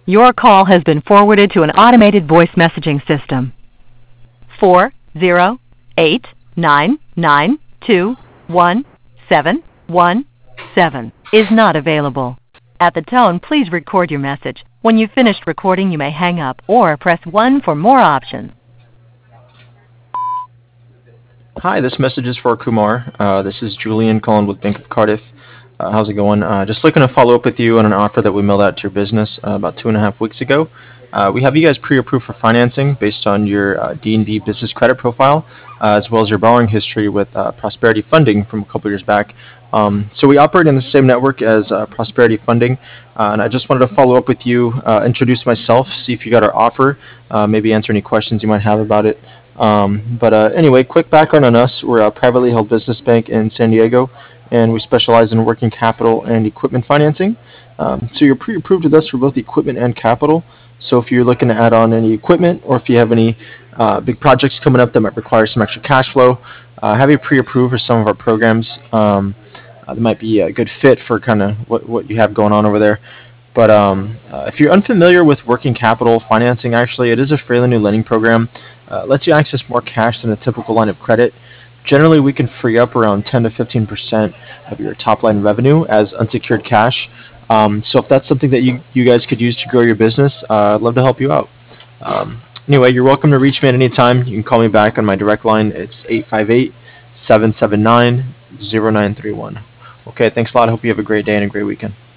Your call has been forwarded to an automated voice messaging system. 408-992-1717 is not available. At the tone, please record your message. When you've finished recording, you may hang up or press 1 for more options. Hi, this message is for Kumar. This is Julian calling with Bank of Cardiff. How's it going? Just looking to follow up with you on an offer that we mailed out to your business about 2.5 weeks ago. We have you guys pre-approved for financing based on your D&B business credit profile, as well as your borrowing history with Prosperity Funding from a couple years back. So we operate in the same network as Prosperity Funding, and I just wanted to follow up with you, introduce myself, see if you got our offer, maybe answer any questions you might have about it. Anyway, quick background on us. We're a privately held business bank in San Diego, and we specialize in working capital and equipment financing. So you're pre-approved with us for both equipment and capital. So if you're looking to add on any equipment, or if you have any big projects coming up that might require some extra cash flow, have you pre-approved for some of our programs. That might be a good fit for kind of what you have going on over there. But if you're unfamiliar with working capital financing, actually, it is a fairly new lending program. Lets you access more cash than a typical line of credit. Generally, we can free up around 10 to 15% of your top line revenue as unsecured cash. So if that's something that you guys could use to grow your business, I'd love to help you out. Anyway, you're welcome to reach me at any time. You can call me back on my direct line. It's 858-779-0931. Okay, thanks a lot. I hope you have a great day and a great weekend.